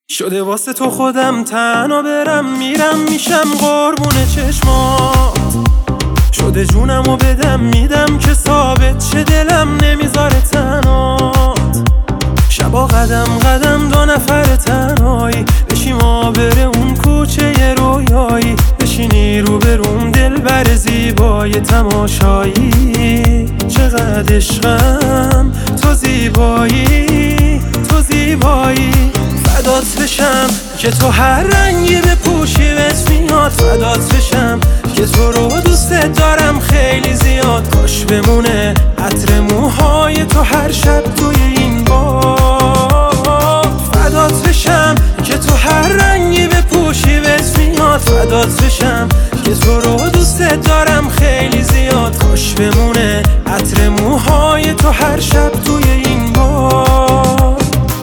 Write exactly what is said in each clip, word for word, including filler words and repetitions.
شده واسه تو خودم تنها برم میرم میشم قربون چشمات. شده جونمو بدم میدم که ثابت شه دلم نمیذاره تنهات. شبا قدم قدم دو نفر تنهایی بشیم آبر اون کوچه رویایی. بشینی رو بروم دل بر زیبای تماشایی. چقدر عشقم تو زیبایی تو زیبایی. فدات بشم که تو هر رنگی بپوشی بهت میاد. فدات بشم که تو رو دوست دارم خیلی زیاد. کاش بمونه عطر موهای تو هر شب توی این باغ. فدات بشم که تو هر رنگی بپوشی بهت میاد. فدات بشم که تو رو دوست دارم خیلی زیاد. کاش بمونه عطر موهای تو هر شب توی این باغ.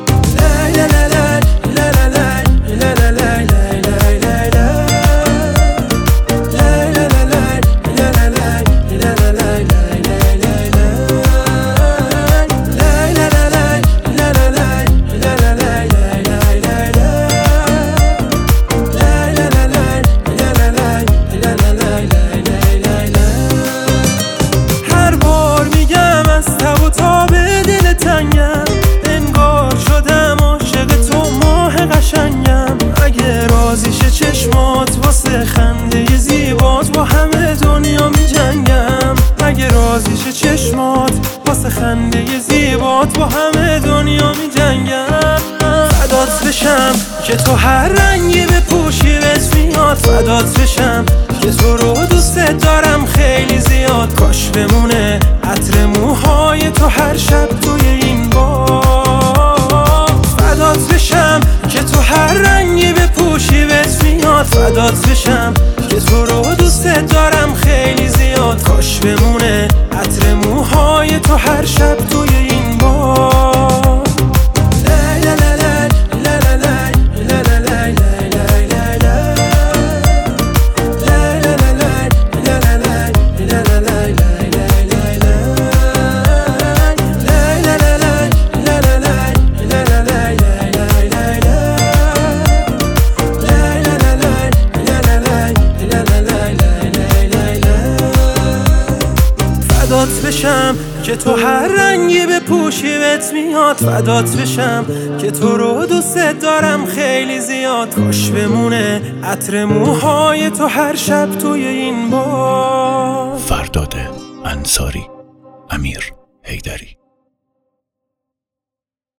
انگار شدم عاشق تو ماه قشنگم. اگه راضیشه چشمات واسه خنده زیبات با همه دنیا می جنگم. اگه راضیشه چشمات واسه خنده زیبات با همه دنیا می جنگم. فدات بشم که تو هر رنگی بپوشی بهت میاد. فدات بشم که تو رو دوست دارم خیلی زیاد. کاش بمونه عطر موهای تو هر شب توی این باغ. فدات بشم که تو هر رنگی بپوشی بهت میاد. فدات بشم که تو رو دوست دارم خیلی زیاد. کاش بمونه عطر موهای تو هر شب توی این باغ. فدات بشم که تو هر رنگی بپوشی بهت میاد. فدات بشم که تو رو دوست دارم خیلی زیاد. کاش بمونه عطر موهای تو هر شب توی این باغ. فرداد انصاری، امیر حیدری.